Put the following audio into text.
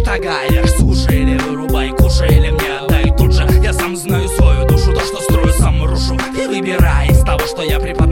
тага, вверх, слушай или вырубай, кушай или мне отдай. Тут же я сам знаю свою душу, то, что строю, сам рушу. И выбирай из того, что я преподаю.